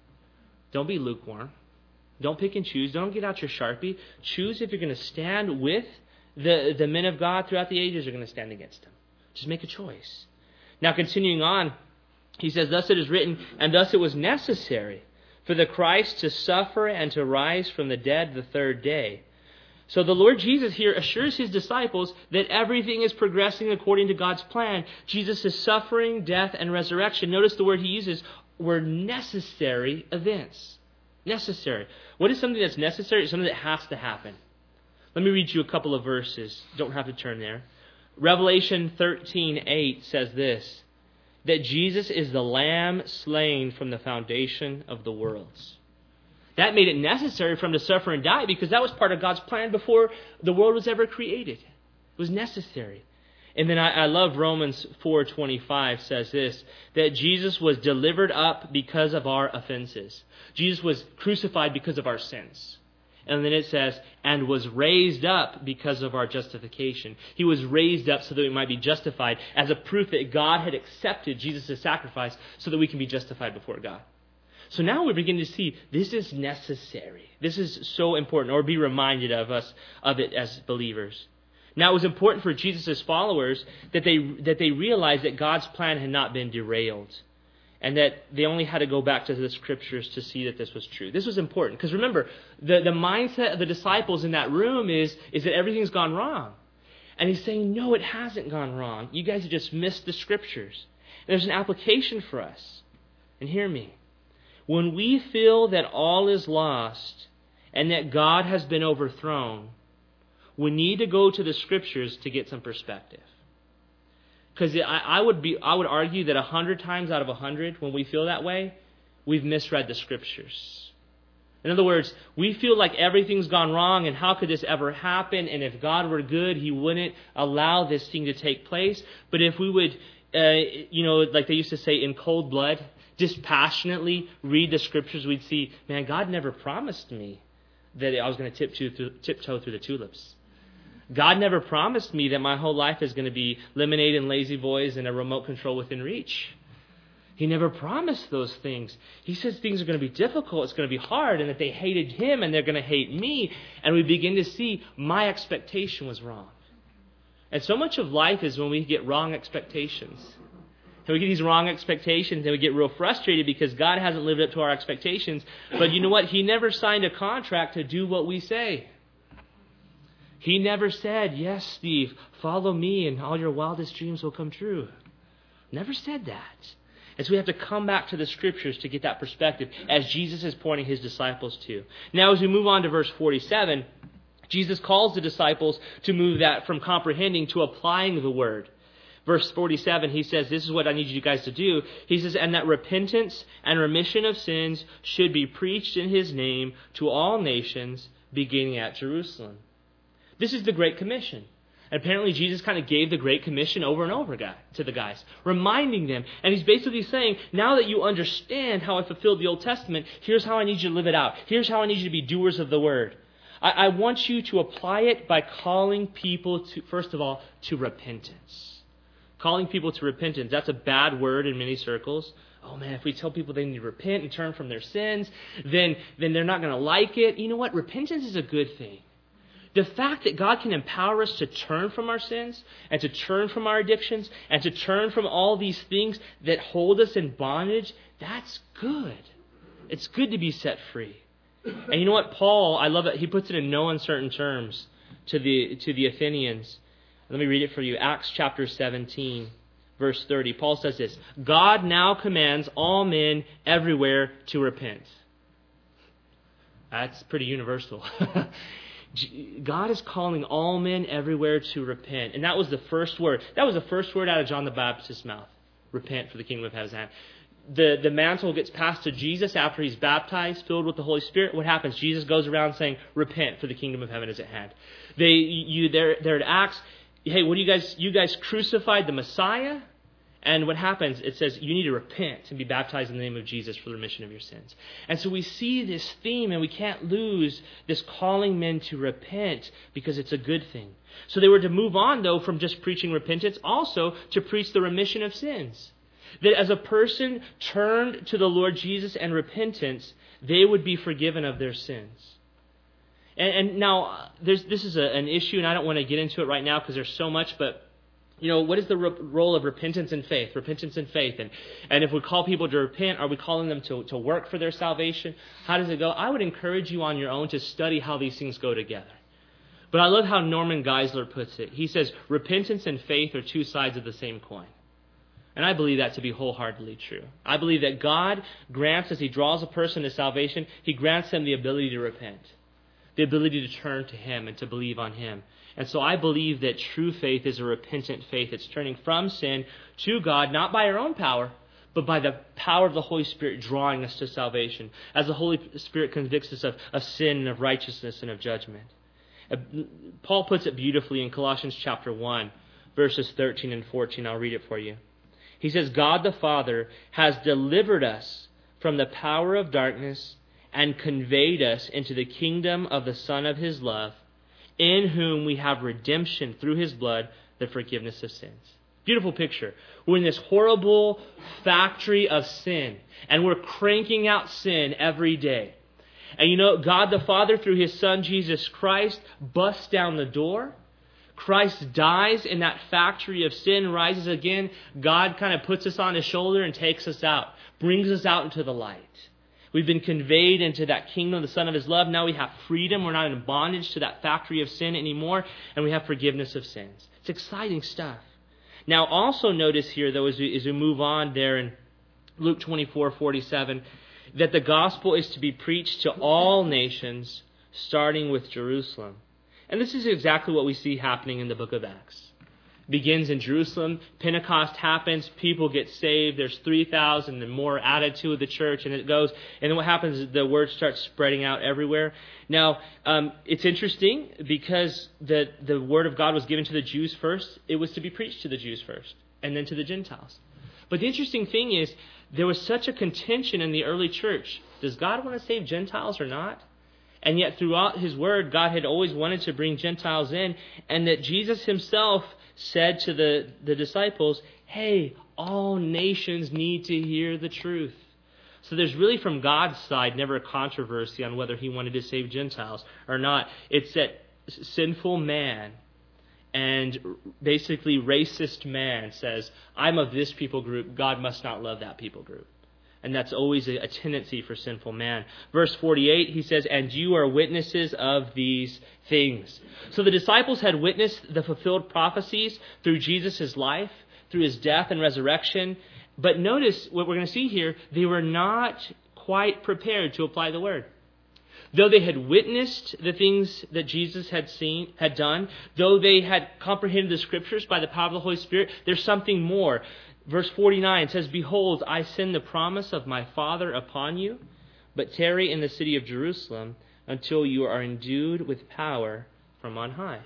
Don't be lukewarm. Don't pick and choose. Don't get out your Sharpie. Choose if you're going to stand with the men of God throughout the ages or you're going to stand against them. Just make a choice. Now, continuing on, he says, thus it is written, and thus it was necessary for the Christ to suffer and to rise from the dead the third day. So the Lord Jesus here assures his disciples that everything is progressing according to God's plan. Jesus' suffering, death, and resurrection. Notice the word he uses were necessary events. Necessary. What is something that's necessary? It's something that has to happen. Let me read you a couple of verses. Don't have to turn there. Revelation 13:8 says this, that Jesus is the Lamb slain from the foundation of the worlds. That made it necessary for him to suffer and die because that was part of God's plan before the world was ever created. It was necessary. And then I love Romans 4:25 says this, that Jesus was delivered up because of our offenses. Jesus was crucified because of our sins. And then it says, and was raised up because of our justification. He was raised up so that we might be justified as a proof that God had accepted Jesus' sacrifice so that we can be justified before God. So now we're beginning to see this is necessary. This is so important, or be reminded of it as believers. Now it was important for Jesus' followers that they realized that God's plan had not been derailed, and that they only had to go back to the Scriptures to see that this was true. This was important because remember, the mindset of the disciples in that room is that everything's gone wrong, and he's saying, no, it hasn't gone wrong. You guys have just missed the Scriptures. And there's an application for us, and hear me. When we feel that all is lost and that God has been overthrown, we need to go to the Scriptures to get some perspective. Because I would argue that 100 times out of 100, when we feel that way, we've misread the Scriptures. In other words, we feel like everything's gone wrong, and how could this ever happen? And if God were good, He wouldn't allow this thing to take place. But if we would, like they used to say, in cold blood, dispassionately read the Scriptures, we'd see, man, God never promised me that I was going to tiptoe through the tulips. God never promised me that my whole life is going to be lemonade and lazy boys and a remote control within reach. He never promised those things. He says things are going to be difficult, it's going to be hard, and that they hated him and they're going to hate me. And we begin to see my expectation was wrong. And so much of life is when we get wrong expectations. And we get these wrong expectations and we get real frustrated because God hasn't lived up to our expectations. But you know what? He never signed a contract to do what we say. He never said, yes, Steve, follow me and all your wildest dreams will come true. Never said that. And so we have to come back to the Scriptures to get that perspective as Jesus is pointing his disciples to. Now as we move on to verse 47, Jesus calls the disciples to move that from comprehending to applying the Word. Verse 47, he says, this is what I need you guys to do. He says, and that repentance and remission of sins should be preached in his name to all nations, beginning at Jerusalem. This is the Great Commission. And apparently Jesus kind of gave the Great Commission over and over to the guys, reminding them. And he's basically saying, now that you understand how I fulfilled the Old Testament, here's how I need you to live it out. Here's how I need you to be doers of the Word. I want you to apply it by calling people to, first of all, to repentance. Calling people to repentance. That's a bad word in many circles. Oh man, if we tell people they need to repent and turn from their sins, then they're not going to like it. You know what? Repentance is a good thing. The fact that God can empower us to turn from our sins and to turn from our addictions and to turn from all these things that hold us in bondage, that's good. It's good to be set free. And you know what? Paul, I love it. He puts it in no uncertain terms to the Athenians. Let me read it for you. Acts chapter 17, verse 30. Paul says this, God now commands all men everywhere to repent. That's pretty universal. God is calling all men everywhere to repent. And that was the first word. That was the first word out of John the Baptist's mouth. Repent, for the kingdom of heaven is at hand. The mantle gets passed to Jesus after he's baptized, filled with the Holy Spirit. What happens? Jesus goes around saying, repent, for the kingdom of heaven is at hand. They're at Acts. Hey, what do you guys crucified the Messiah? And what happens? It says you need to repent and be baptized in the name of Jesus for the remission of your sins. And so we see this theme, and we can't lose this calling men to repent because it's a good thing. So they were to move on, though, from just preaching repentance, also to preach the remission of sins. That as a person turned to the Lord Jesus and repentance, they would be forgiven of their sins. And now, this is an issue, and I don't want to get into it right now because there's so much, but what is the role of repentance and faith? Repentance and faith. And if we call people to repent, are we calling them to work for their salvation? How does it go? I would encourage you on your own to study how these things go together. But I love how Norman Geisler puts it. He says, repentance and faith are two sides of the same coin. And I believe that to be wholeheartedly true. I believe that God grants, as he draws a person to salvation, he grants them the ability to repent, the ability to turn to him and to believe on him. And so I believe that true faith is a repentant faith. It's turning from sin to God, not by our own power, but by the power of the Holy Spirit drawing us to salvation, as the Holy Spirit convicts us of sin and of righteousness and of judgment. Paul puts it beautifully in Colossians chapter 1, verses 13 and 14. I'll read it for you. He says, God the Father has delivered us from the power of darkness and conveyed us into the kingdom of the Son of his love, in whom we have redemption through his blood, the forgiveness of sins. Beautiful picture. We're in this horrible factory of sin, and we're cranking out sin every day. And God the Father, through his Son Jesus Christ, busts down the door. Christ dies in that factory of sin, rises again. God kind of puts us on his shoulder and takes us out, brings us out into the light. We've been conveyed into that kingdom, the Son of his love. Now we have freedom. We're not in bondage to that factory of sin anymore, and we have forgiveness of sins. It's exciting stuff. Now also notice here, though, as we move on there in Luke 24:47, that the gospel is to be preached to all nations, starting with Jerusalem. And this is exactly what we see happening in the book of Acts. It begins in Jerusalem. Pentecost happens. People get saved. There's 3,000 and more added to the church. And it goes. And then what happens is the word starts spreading out everywhere. Now, it's interesting because the word of God was given to the Jews first. It was to be preached to the Jews first and then to the Gentiles. But the interesting thing is there was such a contention in the early church. Does God want to save Gentiles or not? And yet throughout his word, God had always wanted to bring Gentiles in, and that Jesus himself said to the disciples, hey, all nations need to hear the truth. So there's really, from God's side, never a controversy on whether he wanted to save Gentiles or not. It's that sinful man and basically racist man says, I'm of this people group, God must not love that people group. And that's always a tendency for sinful man. Verse 48, he says, and you are witnesses of these things. So the disciples had witnessed the fulfilled prophecies through Jesus' life, through his death and resurrection. But notice what we're going to see here, they were not quite prepared to apply the word. Though they had witnessed the things that Jesus had done, though they had comprehended the Scriptures by the power of the Holy Spirit, there's something more. Verse 49 says, behold, I send the promise of my Father upon you, but tarry in the city of Jerusalem until you are endued with power from on high.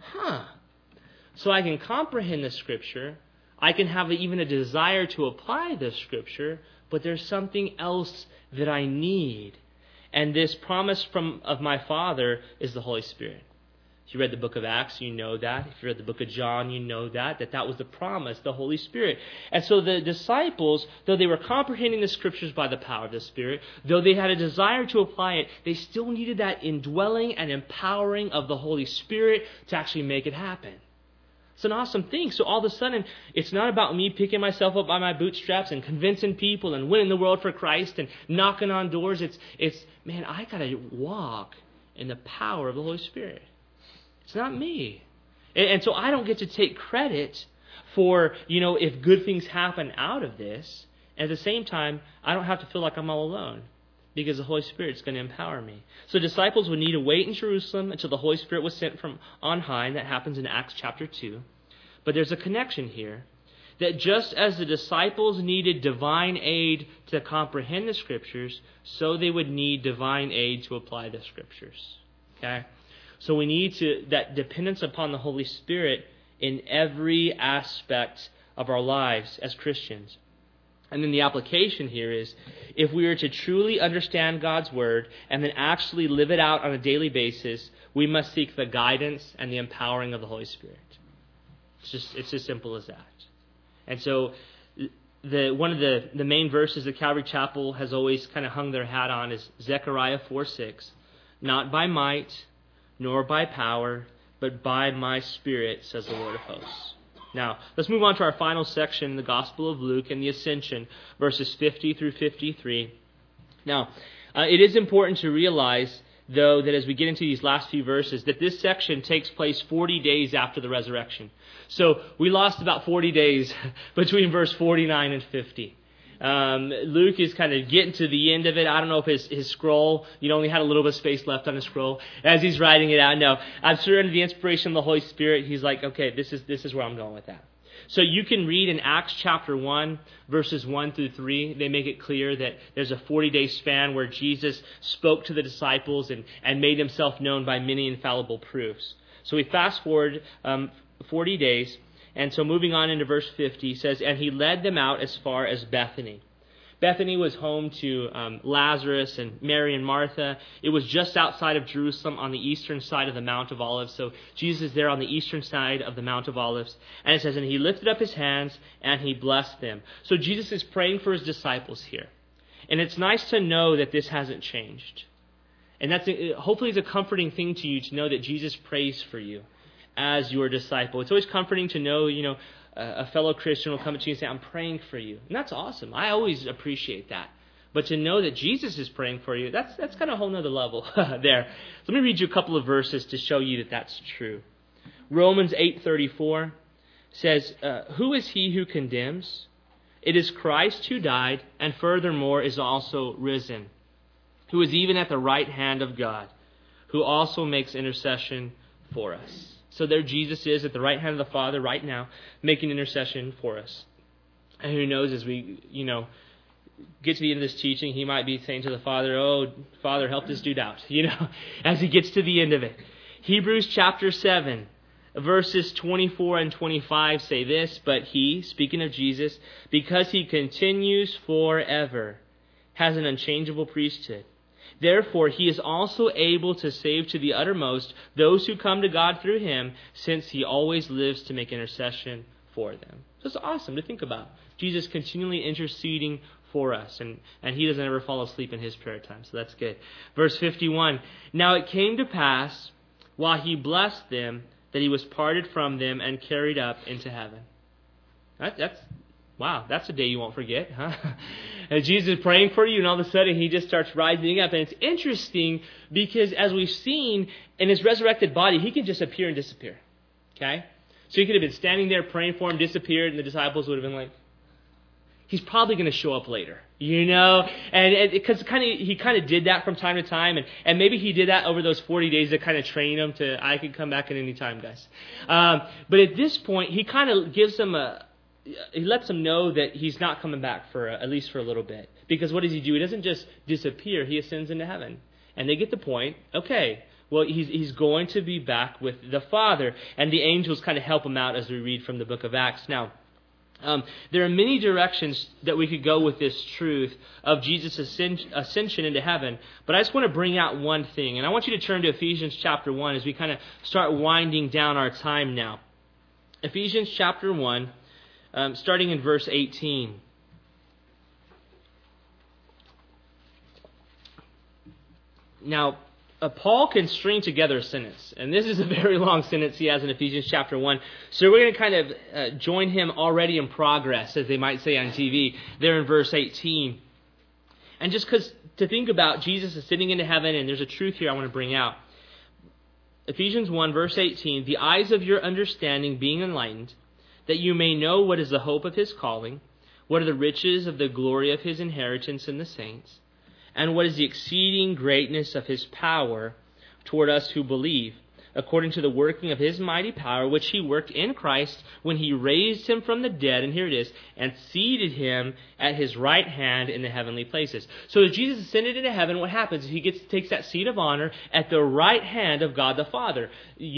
So I can comprehend the Scripture. I can have even a desire to apply the Scripture, but there's something else that I need. And this promise of my Father is the Holy Spirit. If you read the book of Acts, you know that. If you read the book of John, you know that was the promise, the Holy Spirit. And so the disciples, though they were comprehending the Scriptures by the power of the Spirit, though they had a desire to apply it, they still needed that indwelling and empowering of the Holy Spirit to actually make it happen. It's an awesome thing. So all of a sudden, it's not about me picking myself up by my bootstraps and convincing people and winning the world for Christ and knocking on doors. It's man, I got to walk in the power of the Holy Spirit. It's not me. And so I don't get to take credit for, if good things happen out of this. At the same time, I don't have to feel like I'm all alone because the Holy Spirit's going to empower me. So disciples would need to wait in Jerusalem until the Holy Spirit was sent from on high, and that happens in Acts chapter 2. But there's a connection here that just as the disciples needed divine aid to comprehend the Scriptures, so they would need divine aid to apply the Scriptures. Okay? So we need that dependence upon the Holy Spirit in every aspect of our lives as Christians. And then the application here is, if we are to truly understand God's Word and then actually live it out on a daily basis, we must seek the guidance and the empowering of the Holy Spirit. It's as simple as that. And so one of the main verses that Calvary Chapel has always kind of hung their hat on is Zechariah 4:6. Not by might, nor by power, but by my Spirit, says the Lord of hosts. Now, let's move on to our final section in the Gospel of Luke and the Ascension, verses 50 through 53. Now, it is important to realize, though, that as we get into these last few verses, that this section takes place 40 days after the resurrection. So we lost about 40 days between verse 49 and 50. Luke is kind of getting to the end of it. I don't know if his scroll, only had a little bit of space left on his scroll as he's writing it out. No, I'm sure under the inspiration of the Holy Spirit, he's like, okay, this is where I'm going with that. So you can read in Acts chapter 1, verses 1 through 3. They make it clear that there's a 40-day span where Jesus spoke to the disciples and made himself known by many infallible proofs. So we fast forward 40 days. And so moving on into verse 50, he says, and he led them out as far as Bethany. Bethany was home to Lazarus and Mary and Martha. It was just outside of Jerusalem on the eastern side of the Mount of Olives. So Jesus is there on the eastern side of the Mount of Olives. And it says, and he lifted up his hands and he blessed them. So Jesus is praying for his disciples here. And it's nice to know that this hasn't changed. And that's hopefully it's a comforting thing to you to know that Jesus prays for you as your disciple. It's always comforting to know, a fellow Christian will come to you and say, I'm praying for you. And that's awesome. I always appreciate that. But to know that Jesus is praying for you, that's kind of a whole nother level there. So let me read you a couple of verses to show you that that's true. Romans 8:34 says, who is he who condemns? It is Christ who died, and furthermore is also risen, who is even at the right hand of God, who also makes intercession for us. So there Jesus is at the right hand of the Father right now, making intercession for us. And who knows, as we, get to the end of this teaching, he might be saying to the Father, oh, Father, help this dude out, as he gets to the end of it. Hebrews chapter 7, verses 24 and 25 say this, but he, speaking of Jesus, because he continues forever, has an unchangeable priesthood. Therefore, he is also able to save to the uttermost those who come to God through him, since he always lives to make intercession for them. So it's awesome to think about. Jesus continually interceding for us, and he doesn't ever fall asleep in his prayer time, so that's good. Verse 51, now it came to pass, while he blessed them, that he was parted from them and carried up into heaven. Wow, that's a day you won't forget, huh? And Jesus is praying for you, and all of a sudden he just starts rising up. And it's interesting because, as we've seen, in his resurrected body, he can just appear and disappear. Okay? So he could have been standing there praying for him, disappeared, and the disciples would have been like, he's probably going to show up later, And because he kind of did that from time to time, and maybe he did that over those 40 days to kind of train them to, I can come back at any time, guys. But at this point, he kind of gives them he lets them know that he's not coming back for at least for a little bit. Because what does he do? He doesn't just disappear. He ascends into heaven. And they get the point. Okay, well, he's going to be back with the Father. And the angels kind of help him out as we read from the book of Acts. Now, there are many directions that we could go with this truth of Jesus' ascension into heaven. But I just want to bring out one thing. And I want you to turn to Ephesians chapter 1 as we kind of start winding down our time now. Ephesians chapter 1. Starting in verse 18. Now, Paul can string together a sentence. And this is a very long sentence he has in Ephesians chapter 1. So we're going to kind of join him already in progress, as they might say on TV, there in verse 18. And just because to think about Jesus ascending into heaven, and there's a truth here I want to bring out. Ephesians 1, verse 18, the eyes of your understanding being enlightened, that you may know what is the hope of his calling, what are the riches of the glory of his inheritance in the saints, and what is the exceeding greatness of his power toward us who believe, according to the working of his mighty power, which he worked in Christ when he raised him from the dead, and here it is, and seated him at his right hand in the heavenly places. So as Jesus ascended into heaven, what happens is he takes that seat of honor at the right hand of God the Father.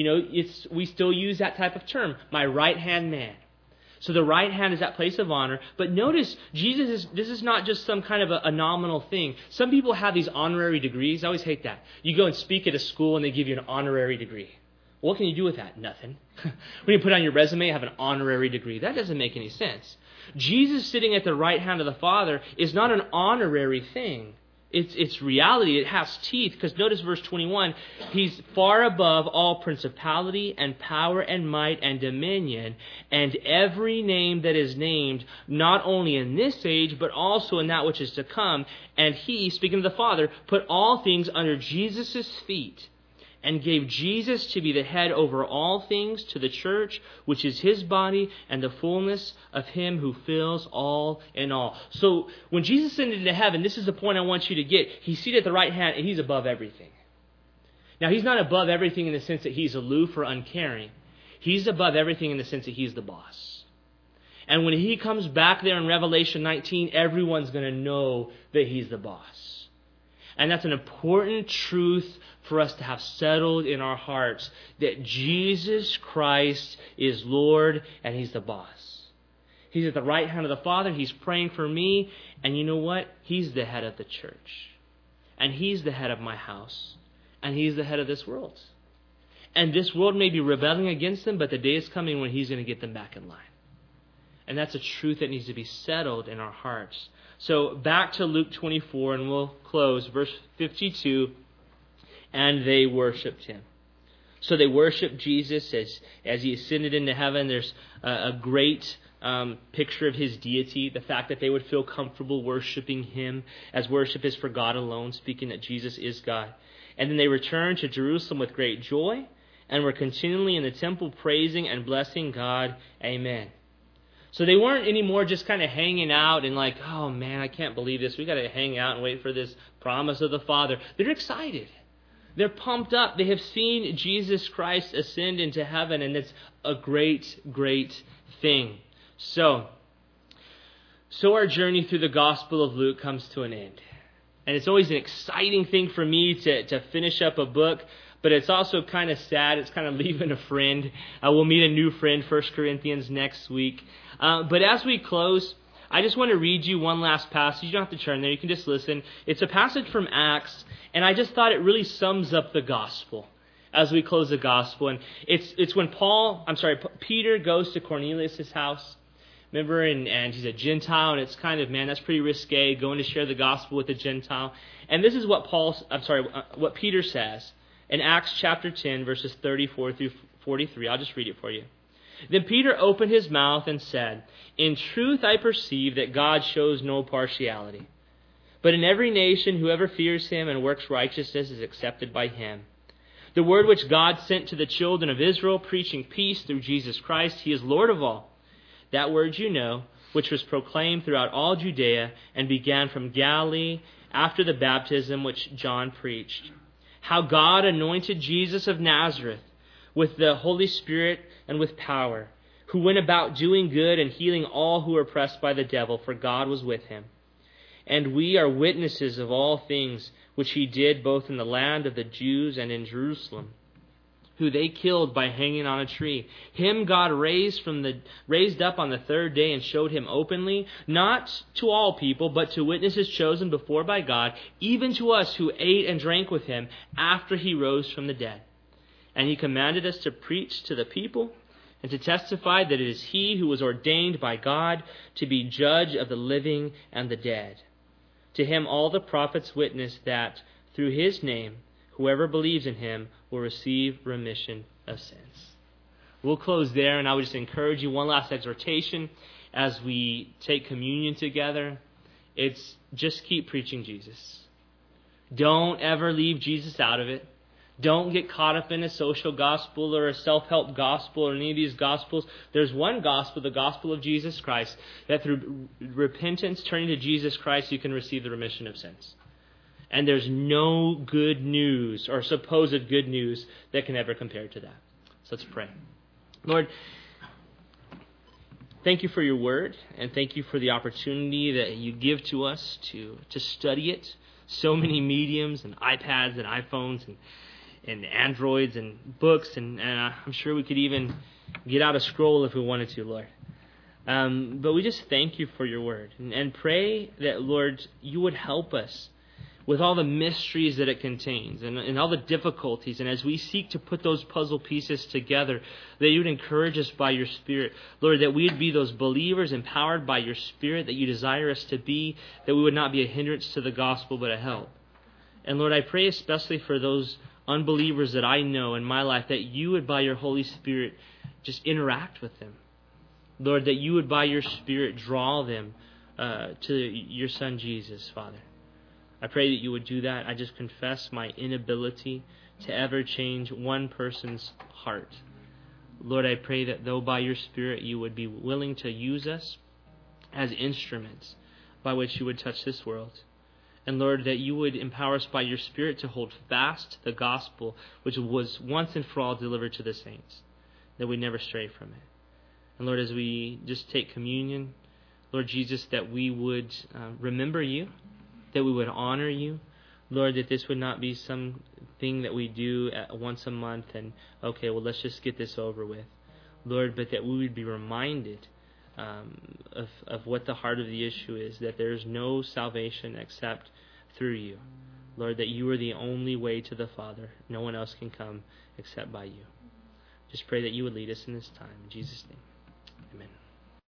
We still use that type of term, my right hand man. So the right hand is that place of honor. But notice, this is not just some kind of a nominal thing. Some people have these honorary degrees. I always hate that. You go and speak at a school and they give you an honorary degree. What can you do with that? Nothing. When you put on your resume, you have an honorary degree. That doesn't make any sense. Jesus sitting at the right hand of the Father is not an honorary thing. It's reality. It has teeth. Because notice verse 21. He's far above all principality and power and might and dominion and every name that is named, not only in this age, but also in that which is to come. And he, speaking of the Father, put all things under Jesus' feet and gave Jesus to be the head over all things to the church, which is his body, and the fullness of him who fills all in all. So when Jesus ascended into heaven, this is the point I want you to get. He's seated at the right hand, and he's above everything. Now, he's not above everything in the sense that he's aloof or uncaring. He's above everything in the sense that he's the boss. And when he comes back there in Revelation 19, everyone's going to know that he's the boss. And that's an important truth for us to have settled in our hearts, that Jesus Christ is Lord and he's the boss. He's at the right hand of the Father. He's praying for me. And you know what? He's the head of the church. And he's the head of my house. And he's the head of this world. And this world may be rebelling against him, but the day is coming when he's going to get them back in line. And that's a truth that needs to be settled in our hearts. So back to Luke 24, and we'll close. Verse 52, and they worshipped him. So they worshiped Jesus as he ascended into heaven. There's a great picture of his deity, the fact that they would feel comfortable worshiping him, as worship is for God alone, speaking that Jesus is God. And then they returned to Jerusalem with great joy, and were continually in the temple praising and blessing God. Amen. So they weren't anymore just kind of hanging out and like, oh man, I can't believe this. We got to hang out and wait for this promise of the Father. They're excited. They're pumped up. They have seen Jesus Christ ascend into heaven, and it's a great, great thing. So our journey through the Gospel of Luke comes to an end. And it's always an exciting thing for me to finish up a book, but it's also kind of sad. It's kind of leaving a friend. We'll meet a new friend, 1 Corinthians, next week. But as we close, I just want to read you one last passage. You don't have to turn there. You can just listen. It's a passage from Acts, and I just thought it really sums up the gospel. as we close the gospel. And it's when Peter goes to Cornelius' house. Remember, and he's a Gentile, and it's kind of, man, that's pretty risque, going to share the gospel with a Gentile. And this is what what Peter says in Acts chapter 10, verses 34 through 43. I'll just read it for you. Then Peter opened his mouth and said, "In truth I perceive that God shows no partiality. But in every nation whoever fears him and works righteousness is accepted by him. The word which God sent to the children of Israel, preaching peace through Jesus Christ, he is Lord of all. That word you know, which was proclaimed throughout all Judea and began from Galilee after the baptism which John preached. How God anointed Jesus of Nazareth with the Holy Spirit and with power, who went about doing good and healing all who were oppressed by the devil, for God was with him. And we are witnesses of all things which he did both in the land of the Jews and in Jerusalem, who they killed by hanging on a tree. Him God raised up on the third day and showed him openly, not to all people, but to witnesses chosen before by God, even to us who ate and drank with him after he rose from the dead. And he commanded us to preach to the people and to testify that it is he who was ordained by God to be judge of the living and the dead. To him all the prophets witness that through his name whoever believes in him will receive remission of sins." We'll close there, and I would just encourage you, one last exhortation as we take communion together. It's just keep preaching Jesus. Don't ever leave Jesus out of it. Don't get caught up in a social gospel or a self-help gospel or any of these gospels. There's one gospel, the gospel of Jesus Christ, that through repentance, turning to Jesus Christ, you can receive the remission of sins. And there's no good news or supposed good news that can ever compare to that. So let's pray. Lord, thank you for your word, and thank you for the opportunity that you give to us to study it. So many mediums and iPads and iPhones and Androids and books, and I'm sure we could even get out a scroll if we wanted to, Lord. But we just thank you for your word, and pray that, Lord, you would help us with all the mysteries that it contains and all the difficulties. And as we seek to put those puzzle pieces together, that you would encourage us by your Spirit. Lord, that we would be those believers empowered by your Spirit that you desire us to be, that we would not be a hindrance to the gospel but a help. And Lord, I pray especially for those unbelievers that I know in my life, that you would by your Holy Spirit just interact with them. Lord, that you would by your Spirit draw them to your Son Jesus, Father. I pray that you would do that. I just confess my inability to ever change one person's heart. Lord, I pray that though by your Spirit you would be willing to use us as instruments by which you would touch this world. And Lord, that you would empower us by your Spirit to hold fast the gospel which was once and for all delivered to the saints, that we never stray from it. And Lord, as we just take communion, Lord Jesus, that we would remember you, that we would honor you. Lord, that this would not be something that we do once a month and, okay, well, let's just get this over with. Lord, but that we would be reminded of what the heart of the issue is, that there is no salvation except through you. Lord, that you are the only way to the Father. No one else can come except by you. Just pray that you would lead us in this time. In Jesus' name, amen.